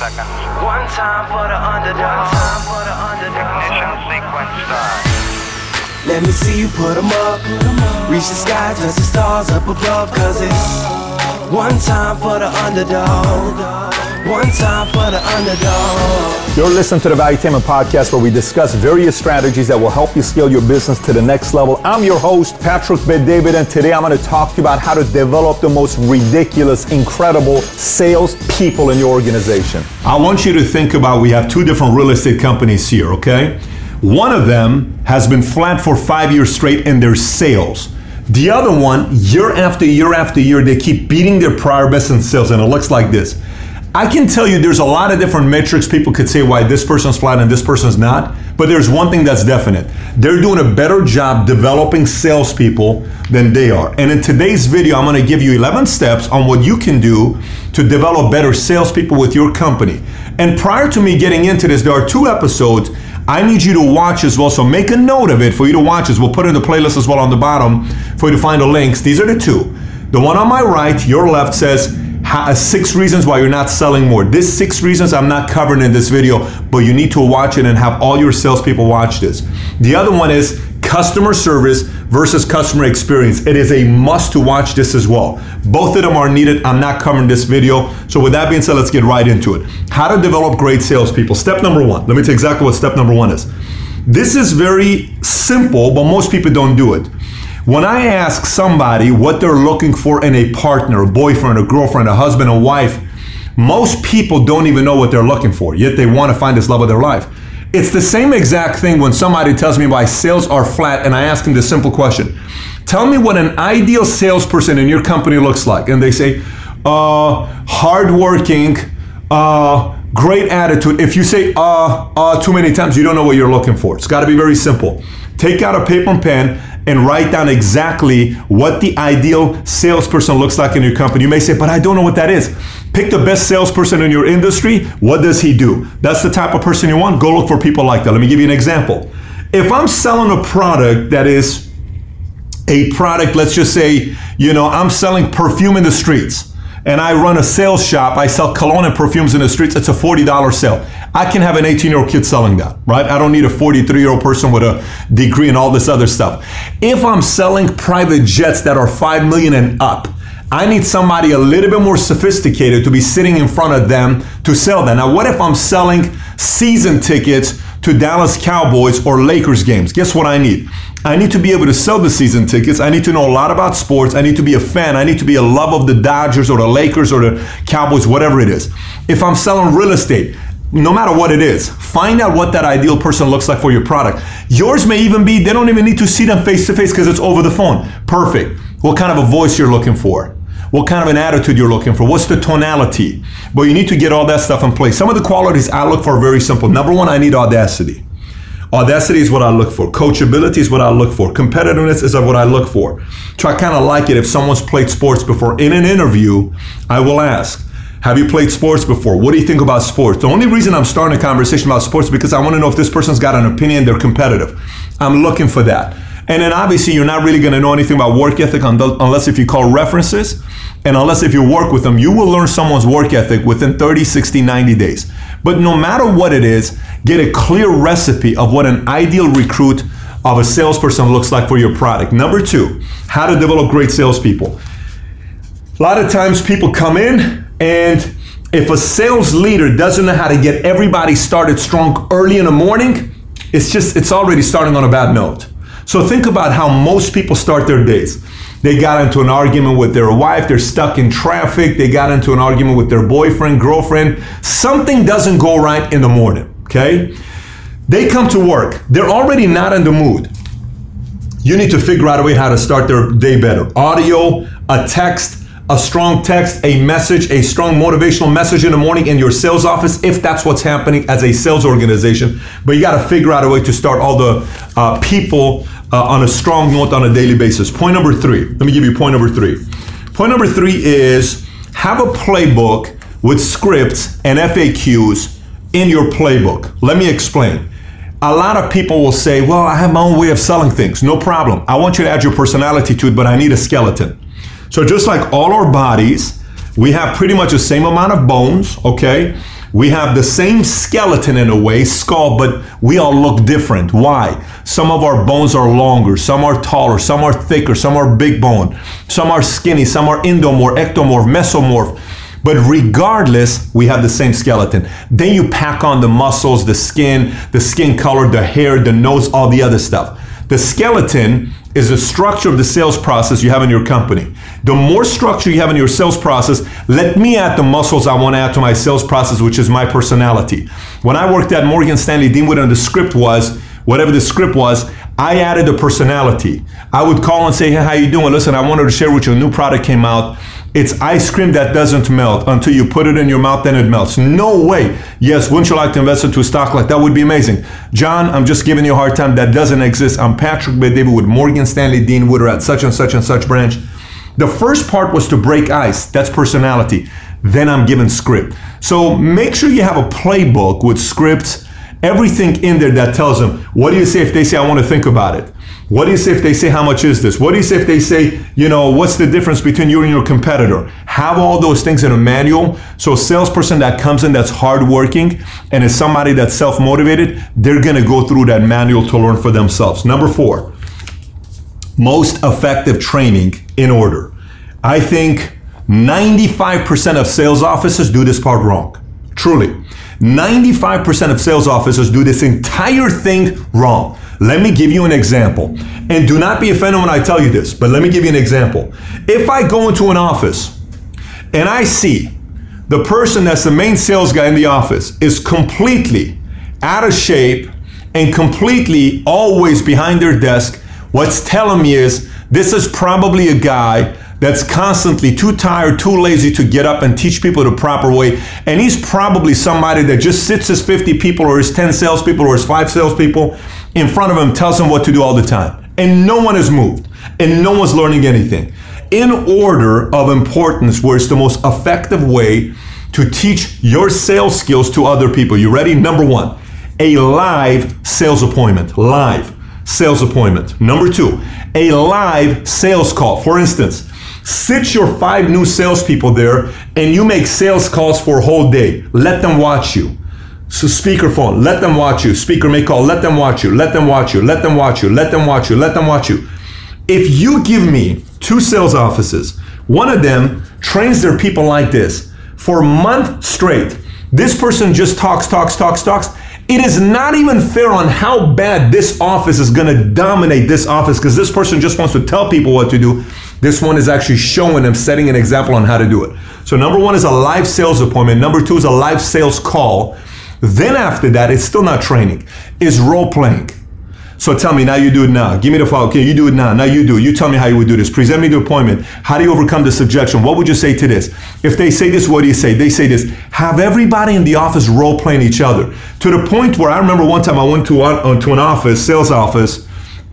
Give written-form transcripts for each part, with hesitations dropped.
seconds. One time for the underdog. Ignition sequence start. Let me see you put 'em up. Reach the sky, touch the stars up above. Cause it's one time for the underdog. One time for the underdog. You're listening to the Valuetainment Podcast, where we discuss various strategies that will help you scale your business to the next level. I'm your host, Patrick Bet-David, and today I'm going to talk to you about how to develop the most ridiculous, incredible sales people in your organization. I want you to think about, we have two different real estate companies here, okay? One of them has been flat for 5 years straight in their sales. The other one, year after year after year, they keep beating their prior best in sales, and it looks like this. I can tell you there's a lot of different metrics people could say why this person's flat and this person's not, but there's one thing that's definite. They're doing a better job developing salespeople than they are. And in today's video, I'm going to give you 11 steps on what you can do to develop better salespeople with your company. And prior to me getting into this, there are 2 episodes I need you to watch as well, so make a note of it for you to watch as we'll put it in the playlist as well on the bottom for you to find the links. These are the 2. The one on my right, your left, says 6 reasons why you're not selling more. This 6 reasons I'm not covering in this video, but you need to watch it and have all your salespeople watch this. The other one is customer service versus customer experience. It is a must to watch this as well. Both of them are needed. I'm not covering this video. So with that being said, let's get right into it. How to develop great salespeople. Step number 1. Let me tell you exactly what step number 1 is. This is very simple, but most people don't do it. When I ask somebody what they're looking for in a partner, a boyfriend, a girlfriend, a husband, a wife, most people don't even know what they're looking for, yet they want to find this love of their life. It's the same exact thing when somebody tells me why sales are flat and I ask them this simple question. Tell me what an ideal salesperson in your company looks like. And they say, hardworking, great attitude. If you say too many times, you don't know what you're looking for. It's got to be very simple. Take out a paper and pen and write down exactly what the ideal salesperson looks like in your company. You may say, but I don't know what that is. Pick the best salesperson in your industry. What does he do? That's the type of person you want. Go look for people like that. Let me give you an example. If I'm selling a product that is a product, let's just say, I'm selling perfume in the streets, and I run a sales shop, I sell cologne and perfumes in the streets, it's a $40 sale. I can have an 18-year-old kid selling that, right? I don't need a 43-year-old person with a degree and all this other stuff. If I'm selling private jets that are $5 million and up, I need somebody a little bit more sophisticated to be sitting in front of them to sell that. Now, what if I'm selling season tickets to Dallas Cowboys or Lakers games? Guess what I need? I need to be able to sell the season tickets. I need to know a lot about sports. I need to be a fan. I need to be a love of the Dodgers or the Lakers or the Cowboys, whatever it is. If I'm selling real estate, no matter what it is, find out what that ideal person looks like for your product. Yours may even be, they don't even need to see them face to face because it's over the phone. Perfect. What kind of a voice you're looking for? What kind of an attitude you're looking for? What's the tonality? But you need to get all that stuff in place. Some of the qualities I look for are very simple. Number 1, I need audacity. Audacity is what I look for. Coachability is what I look for. Competitiveness is what I look for. So I kind of like it if someone's played sports before. In an interview, I will ask, have you played sports before? What do you think about sports? The only reason I'm starting a conversation about sports is because I want to know if this person's got an opinion, they're competitive. I'm looking for that. And then obviously you're not really going to know anything about work ethic unless if you call references, and unless if you work with them. You will learn someone's work ethic within 30, 60, 90 days. But no matter what it is, get a clear recipe of what an ideal recruit of a salesperson looks like for your product. Number 2, how to develop great salespeople. A lot of times people come in, and if a sales leader doesn't know how to get everybody started strong early in the morning, it's already starting on a bad note. So think about how most people start their days. They got into an argument with their wife, they're stuck in traffic, they got into an argument with their boyfriend, girlfriend. Something doesn't go right in the morning, okay? They come to work, they're already not in the mood. You need to figure out a way how to start their day better. Audio, a text, a strong text, a message, a strong motivational message in the morning in your sales office, if that's what's happening as a sales organization. But you got to figure out a way to start all the people on a strong note on a daily basis. Point number 3. Let me give you point number 3. Point number 3 is have a playbook with scripts and FAQs in your playbook. Let me explain. A lot of people will say, well, I have my own way of selling things. No problem. I want you to add your personality to it, but I need a skeleton. So just like all our bodies, we have pretty much the same amount of bones, okay? We have the same skeleton in a way, skull, but we all look different. Why? Some of our bones are longer, some are taller, some are thicker, some are big bone, some are skinny, some are endomorph, ectomorph, mesomorph. But regardless, we have the same skeleton. Then you pack on the muscles, the skin color, the hair, the nose, all the other stuff. The skeleton is the structure of the sales process you have in your company. The more structure you have in your sales process, let me add the muscles I want to add to my sales process, which is my personality. When I worked at Morgan Stanley, Deanwood, and the script was, whatever the script was, I added a personality. I would call and say, hey, how you doing? Listen, I wanted to share with you a new product came out. It's ice cream that doesn't melt until you put it in your mouth, then it melts. No way. Yes, wouldn't you like to invest into a stock like that? Would be amazing. John, I'm just giving you a hard time. That doesn't exist. I'm Patrick Bet-David with Morgan Stanley Deanwood at such and such and such branch. The first part was to break ice. That's personality. Then I'm given script. So make sure you have a playbook with scripts, everything in there that tells them, what do you say if they say, I want to think about it? What do you say if they say, how much is this? What do you say if they say, what's the difference between you and your competitor? Have all those things in a manual. So a salesperson that comes in that's hardworking and is somebody that's self-motivated, they're going to go through that manual to learn for themselves. Number 4, most effective training in order. I think 95% of sales officers do this part wrong. Truly. 95% of sales officers do this entire thing wrong. Let me give you an example. And do not be offended when I tell you this, but let me give you an example. If I go into an office and I see the person that's the main sales guy in the office is completely out of shape and completely always behind their desk, what's telling me is this is probably a guy that's constantly too tired, too lazy to get up and teach people the proper way. And he's probably somebody that just sits his 50 people or his 10 salespeople or his 5 salespeople in front of him, tells him what to do all the time. And no one is moved and no one's learning anything. In order of importance, where it's the most effective way to teach your sales skills to other people. You ready? Number 1, a live sales appointment. Live sales appointment. Number 2, a live sales call. For instance, sit your 5 new salespeople there and you make sales calls for a whole day. Let them watch you. So speakerphone, let them watch you. Speaker make call, let them watch you. Let them watch you. Let them watch you. Let them watch you. Let them watch you. If you give me 2 sales offices, one of them trains their people like this for a month straight. This person just talks. It is not even fair on how bad this office is going to dominate this office, because this person just wants to tell people what to do. This one is actually showing them, setting an example on how to do it. So number 1 is a live sales appointment. Number 2 is a live sales call. Then after that, it's still not training. It's role playing. So tell me, now you do it now. Give me the file. Okay, you do it now. Now you do it. You tell me how you would do this. Present me the appointment. How do you overcome this objection? What would you say to this? If they say this, what do you say? They say this. Have everybody in the office role playing each other. To the point where I remember one time I went to an office, sales office,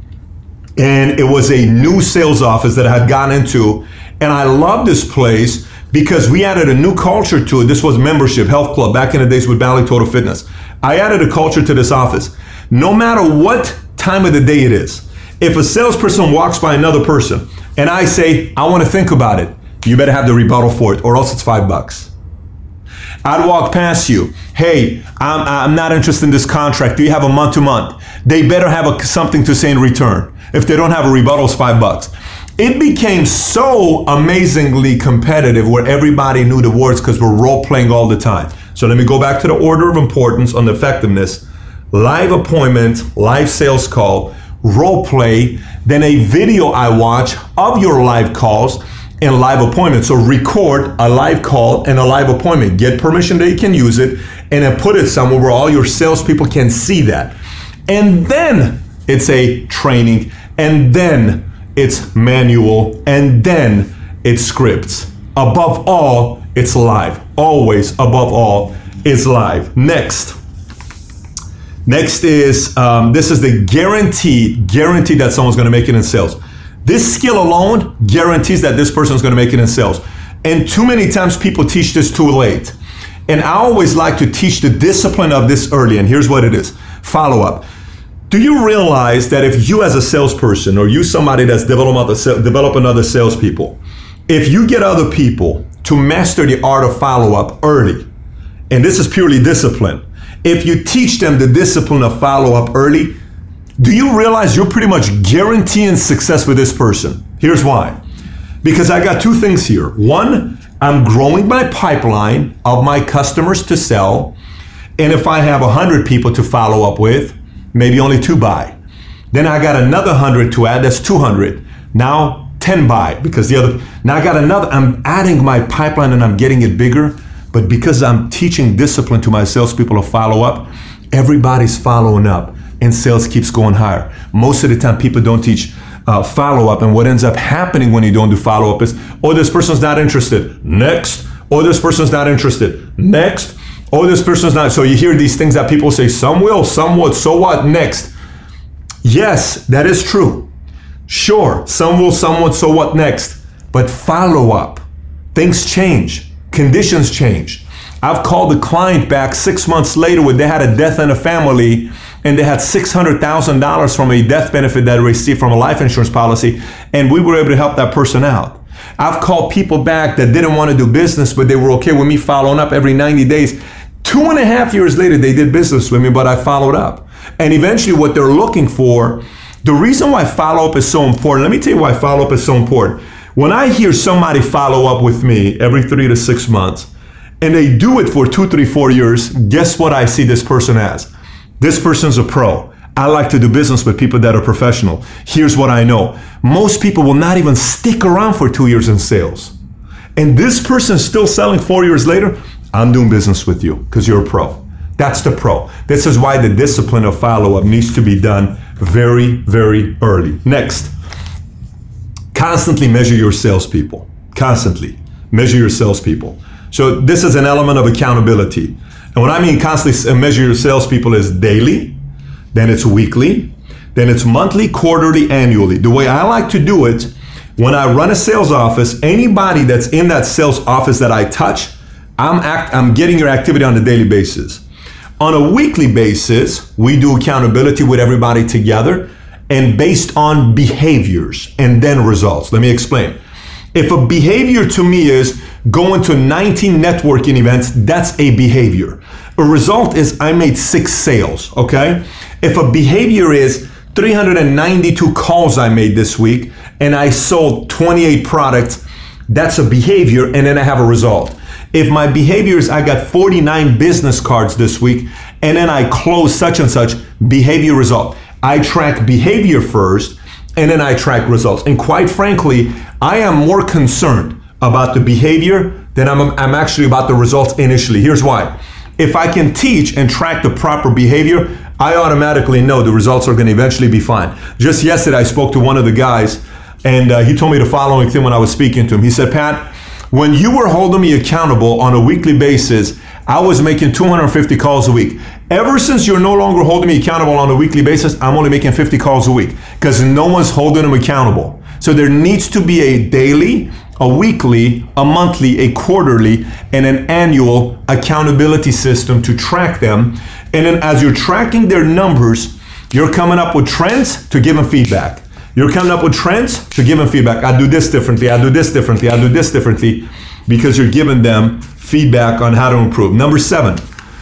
and it was a new sales office that I had gone into. And I loved this place because we added a new culture to it. This was membership, health club, back in the days with Bally Total Fitness. I added a culture to this office. No matter what time of the day it is, if a salesperson walks by another person and I say, I want to think about it, you better have the rebuttal for it, or else it's $5. I'd walk past you. Hey, I'm not interested in this contract. Do you have a month-to-month? They better have something to say in return. If they don't have a rebuttal, it's $5. It became so amazingly competitive where everybody knew the words because we're role playing all the time. So let me go back to the order of importance on the effectiveness. Live appointment, live sales call, role play, then a video I watch of your live calls and live appointments. So record a live call and a live appointment. Get permission that you can use it, and then put it somewhere where all your salespeople can see that. And then it's a training, and then it's manual, and then it's scripts. Above all, it's live. Always, above all, it's live. Next is, this is the guarantee that someone's gonna make it in sales. This skill alone guarantees that this person's gonna make it in sales. And too many times people teach this too late. And I always like to teach the discipline of this early, and here's what it is. Follow up. Do you realize that if you as a salesperson, or you somebody that's developing other salespeople, if you get other people to master the art of follow-up early, and this is purely discipline. If you teach them the discipline of follow-up early, do you realize you're pretty much guaranteeing success with this person? Here's why. Because I got two things here. One, I'm growing my pipeline of my customers to sell. And if I have 100 people to follow up with, maybe only 2 buy. Then I got another 100 to add, that's 200. Now 10 buy because now I got another, I'm adding my pipeline and I'm getting it bigger. But because I'm teaching discipline to my salespeople to follow up, everybody's following up and sales keeps going higher. Most of the time people don't teach follow-up, and what ends up happening when you don't do follow-up is, oh, this person's not interested, next. Oh, this person's not interested, next. Oh, this person's not. So you hear these things that people say, some will, some would, so what, next. Yes, that is true. Sure, some will, some would, so what, next. But follow-up, things change, conditions change. I've called the client back 6 months later when they had a death in a family and they had $600,000 from a death benefit that they received from a life insurance policy, and we were able to help that person out. I've called people back that didn't want to do business, but they were okay with me following up every 90 days. 2.5 years later, they did business with me, but I followed up. And eventually what they're looking for, the reason why follow-up is so important, let me tell you why follow-up is so important. When I hear somebody follow up with me every 3 to 6 months, and they do it for 2, 3, 4 years, guess what I see this person as? This person's a pro. I like to do business with people that are professional. Here's what I know. Most people will not even stick around for 2 years in sales. And this person's still selling 4 years later. I'm doing business with you because you're a pro. That's the pro. This is why the discipline of follow-up needs to be done very, very early. Next, constantly measure your salespeople. Constantly measure your salespeople. So this is an element of accountability. And what I mean constantly measure your salespeople is daily, then it's weekly, then it's monthly, quarterly, annually. The way I like to do it, when I run a sales office, anybody that's in that sales office that I touch, I'm getting your activity on a daily basis. On a weekly basis, we do accountability with everybody together and based on behaviors and then results. Let me explain. If a behavior to me is going to 19 networking events, that's a behavior. A result is I made 6 sales, okay? If a behavior is 392 calls I made this week and I sold 28 products, that's a behavior, and then I have a result. If my behavior is I got 49 business cards this week and then I close such and such, behavior result. I track behavior first and then I track results. And quite frankly, I am more concerned about the behavior than I'm actually about the results initially. Here's why. If I can teach and track the proper behavior, I automatically know the results are going to eventually be fine. Just yesterday, I spoke to one of the guys and he told me the following thing when I was speaking to him. He said, Pat, when you were holding me accountable on a weekly basis, I was making 250 calls a week. Ever since you're no longer holding me accountable on a weekly basis, I'm only making 50 calls a week because no one's holding them accountable. So there needs to be a daily, a weekly, a monthly, a quarterly, and an annual accountability system to track them. And then as you're tracking their numbers, you're coming up with trends to give them feedback. You're coming up with trends to give them feedback. I do this differently, I do this differently, I do this differently, because you're giving them feedback on how to improve. Number 7,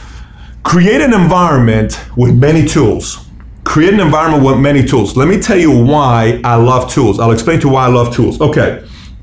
create an environment with many tools. Create an environment with many tools. Let me tell you why I love tools. I'll explain to you why I love tools. Okay.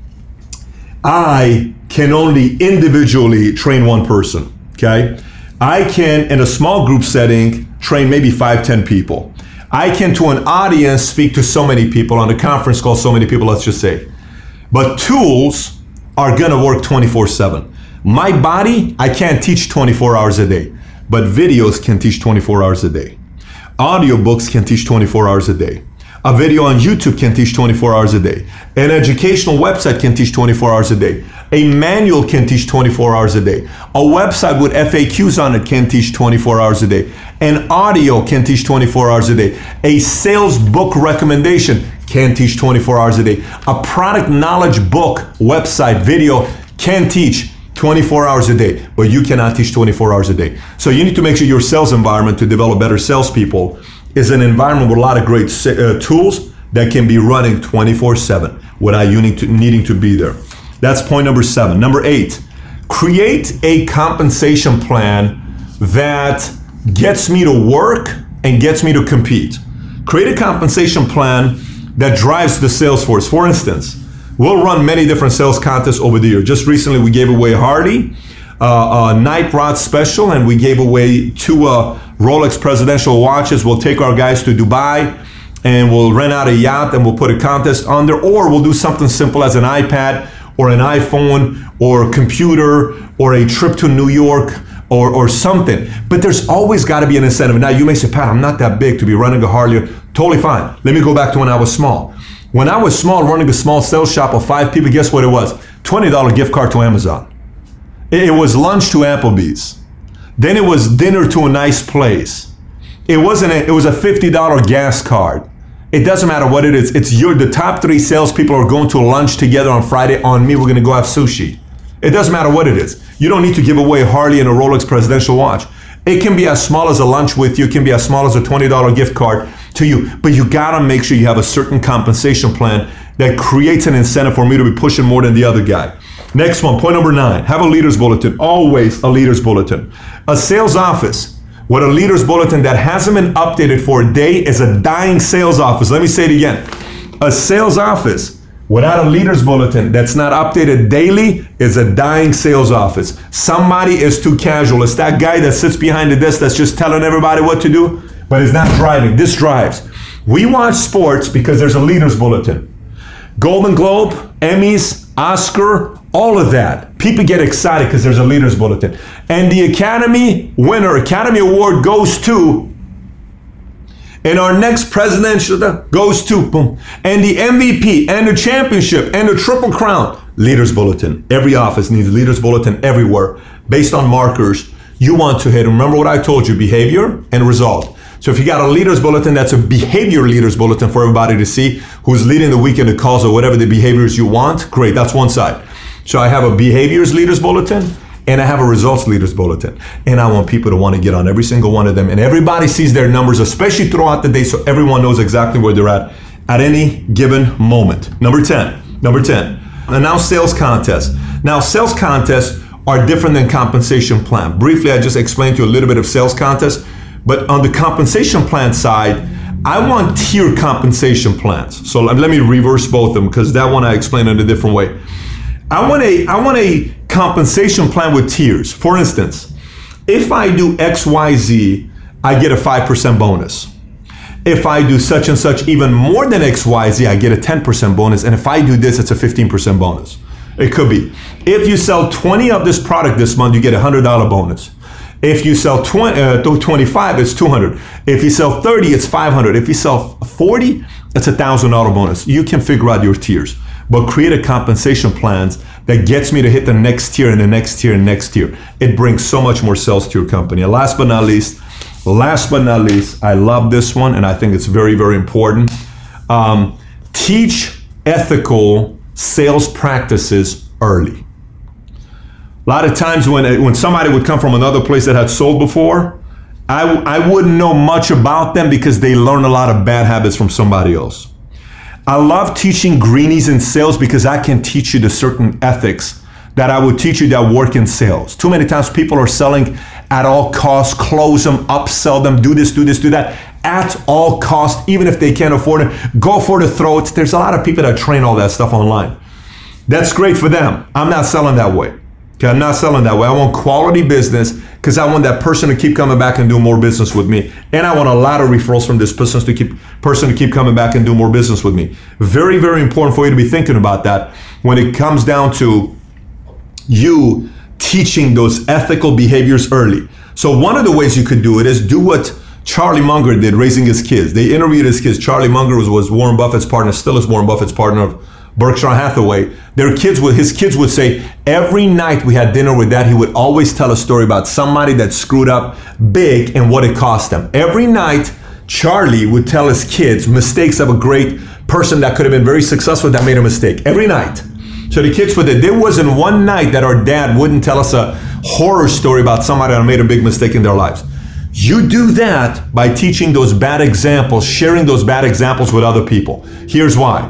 I can only individually train one person, okay? I can, in a small group setting, train maybe 5-10 people. I can, to an audience, speak to so many people, on a conference call, so many people, let's just say. But tools are gonna work 24/7. My body, I can't teach 24 hours a day, but videos can teach 24 hours a day. Audiobooks can teach 24 hours a day. A video on YouTube can teach 24 hours a day. An educational website can teach 24 hours a day. A manual can teach 24 hours a day. A website with FAQs on it can teach 24 hours a day. An audio can teach 24 hours a day. A sales book recommendation can teach 24 hours a day. A product knowledge book, website, video can teach 24 hours a day, but you cannot teach 24 hours a day. So you need to make sure your sales environment to develop better salespeople is an environment with a lot of great tools that can be running 24/7 without you needing to be there. That's point number 7. Number 8, create a compensation plan that gets me to work and gets me to compete. Create a compensation plan that drives the sales force. For instance, we'll run many different sales contests over the year. Just recently, we gave away Hardy, a Night Rod special, and we gave away 2 Rolex presidential watches. We'll take our guys to Dubai, and we'll rent out a yacht, and we'll put a contest on there, or we'll do something simple as an iPad, or an iPhone, or a computer, or a trip to New York, or something. But there's always got to be an incentive. Now, you may say, Pat, I'm not that big to be running a Harley. Totally fine. Let me go back to when I was small. When I was small, running a small sales shop of 5 people, guess what it was? $20 gift card to Amazon. It was lunch to Applebee's. Then it was dinner to a nice place. It was a $50 gas card. It doesn't matter what it is. The top 3 salespeople are going to lunch together on Friday. On me, we're going to go have sushi. It doesn't matter what it is. You don't need to give away a Harley and a Rolex presidential watch. It can be as small as a lunch with you. It can be as small as a $20 gift card to you. But you gotta make sure you have a certain compensation plan that creates an incentive for me to be pushing more than the other guy. Next one, point number 9, have a leader's bulletin. Always a leader's bulletin. A sales office with a leader's bulletin that hasn't been updated for a day is a dying sales office. Let me say it again. A sales office without a leader's bulletin that's not updated daily is a dying sales office. Somebody is too casual. It's that guy that sits behind the desk that's just telling everybody what to do, but is not driving. This drives. We watch sports because there's a leader's bulletin. Golden Globe, Emmys, Oscar, all of that. People get excited because there's a leader's bulletin. And the Academy Award goes to, and our next presidential goes to, boom. And the MVP and the championship and the Triple Crown, leader's bulletin. Every office needs a leader's bulletin everywhere based on markers you want to hit. Remember what I told you, behavior and result. So if you got a leader's bulletin, that's a behavior leader's bulletin for everybody to see who's leading the week in the calls or whatever the behaviors you want. Great, that's one side. So I have a behaviors leader's bulletin and I have a results leader's bulletin. And I want people to want to get on every single one of them. And everybody sees their numbers, especially throughout the day, so everyone knows exactly where they're at any given moment. Number 10, announce sales contests. Now, sales contests are different than compensation plan. Briefly, I just explained to you a little bit of sales contests, but on the compensation plan side, I want tier compensation plans. So let me reverse both of them because that one I explained in a different way. I want a compensation plan with tiers. For instance, if I do XYZ, I get a 5% bonus. If I do such and such even more than XYZ, I get a 10% bonus. And if I do this, it's a 15% bonus. It could be. If you sell 20 of this product this month, you get a $100 bonus. If you sell 25, it's $200. If you sell 30, it's $500. If you sell 40, it's a $1,000 bonus. You can figure out your tiers, but create a compensation plans that gets me to hit the next tier and the next tier and next tier. It brings so much more sales to your company. And last but not least, I love this one, and I think it's very, very important. Teach ethical sales practices early. A lot of times when somebody would come from another place that had sold before, I wouldn't know much about them because they learn a lot of bad habits from somebody else. I love teaching greenies in sales because I can teach you the certain ethics that I would teach you that work in sales. Too many times people are selling at all costs, close them, upsell them, do this, do that, at all costs, even if they can't afford it, go for the throat. There's a lot of people that train all that stuff online. That's great for them. I'm not selling that way. Okay, I'm not selling that way. I want quality business because I want that person to keep coming back and do more business with me. And I want a lot of referrals from this person to keep coming back and do more business with me. Very, very important for you to be thinking about that when it comes down to you teaching those ethical behaviors early. So one of the ways you could do it is do what Charlie Munger did raising his kids. They interviewed his kids. Charlie Munger was Warren Buffett's partner, still is Warren Buffett's partner of Berkshire Hathaway. His kids would say, every night we had dinner with Dad, he would always tell a story about somebody that screwed up big and what it cost them. Every night, Charlie would tell his kids mistakes of a great person that could have been very successful that made a mistake. Every night. So the kids would, there wasn't one night that our dad wouldn't tell us a horror story about somebody that made a big mistake in their lives. You do that by teaching those bad examples, sharing those bad examples with other people. Here's why.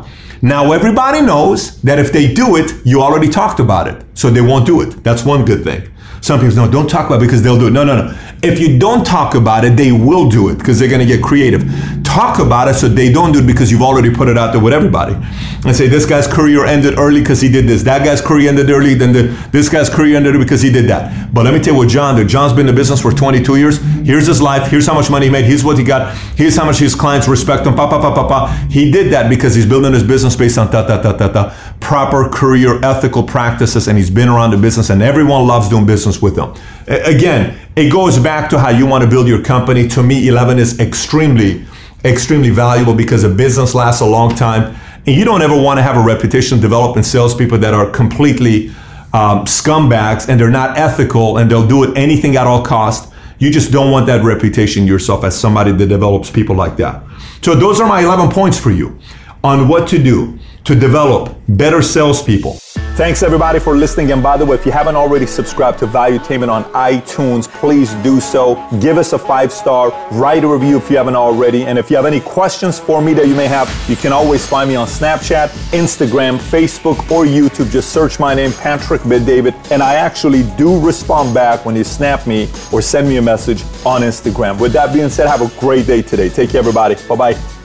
Now everybody knows that if they do it, you already talked about it, so they won't do it. That's one good thing. Some people say, no, don't talk about it because they'll do it. No. If you don't talk about it, they will do it because they're going to get creative. Talk about it so they don't do it because you've already put it out there with everybody. And say, this guy's career ended early because he did this. That guy's career ended early, this guy's career ended because he did that. But let me tell you what John did. John's been in the business for 22 years. Here's his life. Here's how much money he made. Here's what he got. Here's how much his clients respect him. He did that because he's building his business based on proper career ethical practices, and he's been around the business, and everyone loves doing business with him. Again, it goes back to how you want to build your company. To me, 11 is extremely valuable because a business lasts a long time, and you don't ever want to have a reputation develop in salespeople that are completely scumbags, and they're not ethical, and they'll do it anything at all cost. You just don't want that reputation yourself as somebody that develops people like that. So those are my 11 points for you on what to do to develop better salespeople. Thanks everybody for listening. And by the way, if you haven't already subscribed to Valuetainment on iTunes, please do so. Give us a 5-star, write a review if you haven't already. And if you have any questions for me that you may have, you can always find me on Snapchat, Instagram, Facebook, or YouTube. Just search my name, Patrick Bet-David. And I actually do respond back when you snap me or send me a message on Instagram. With that being said, have a great day today. Take care, everybody. Bye-bye.